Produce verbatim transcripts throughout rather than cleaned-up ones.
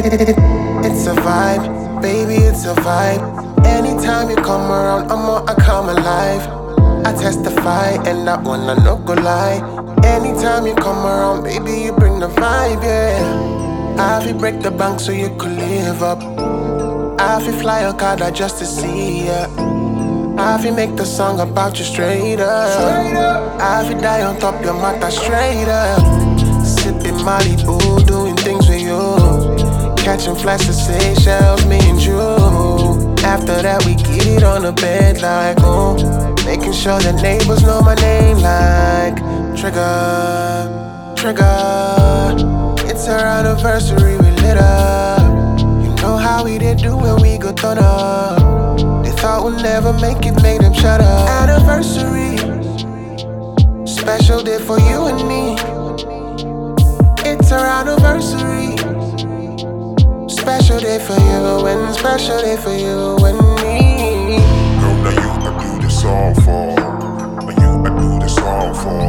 It's a vibe, baby, it's a vibe. Anytime you come around, I'm more, I come alive. I testify, and that one I no go lie. Anytime you come around, baby, you bring the vibe, yeah. I feel break the bank so you could live up. I feel fly a car just to see ya. I feel make the song about you straight up. I feel die on top your mata straight up. Sipping Malibu, doing things with you. Catching flights to Seychelles, me and you. After that we get it on the bed like oh. Making sure the neighbors know my name like Trigger, Trigger. It's our anniversary, we lit up. You know how we did do when we go turn up. They thought we'd never make it, made them shut up. Anniversary, special day for you and me. It's our anniversary, special day for you and special day for you and me. Girl, now you I do this all for. Now you I do this all for.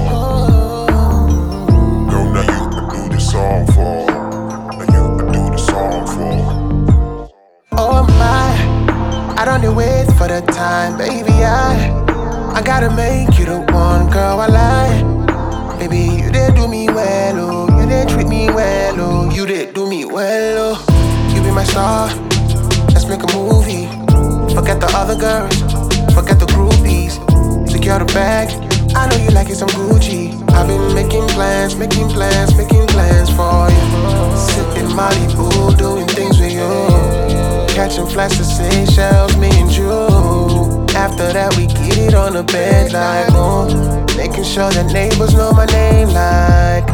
Girl, now you I do this all for. Now you I do this all for. Oh my, I don't need wait for the time, baby. I, I gotta make you the one, girl. I lie, baby. You did do me well, oh. You did treat me well, oh. You did do me well, oh. You be my star, let's make a movie. Forget the other girls, forget the groupies. Secure the bag, I know you like it some Gucci. I've been making plans, making plans, making plans for you. Sipping Malibu, doing things with you. Catching flights to Seychelles, me and you. After that we get it on the bed like oh. Making sure the neighbors know my name like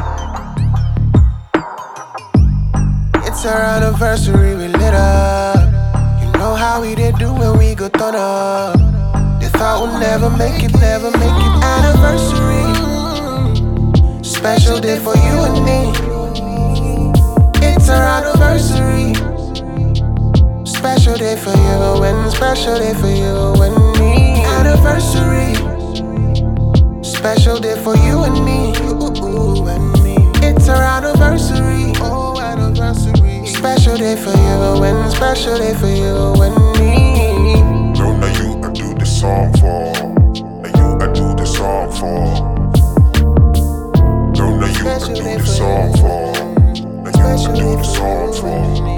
it's our anniversary, we lit up. You know how we did do when we go turn up. They thought we'd never make it, never make it. Anniversary, special day for you and me. It's our anniversary, special day for you and special day for you and me. Anniversary, special day for you and me. Ooh, and me. It's our anniversary, oh anniversary. Special day for you and special day for you and me. Girl, now you I do this song for. Now you I do this song for. Girl, now you I do this song for. Now you I do this song for.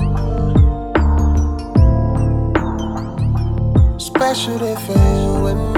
Special day for you and me.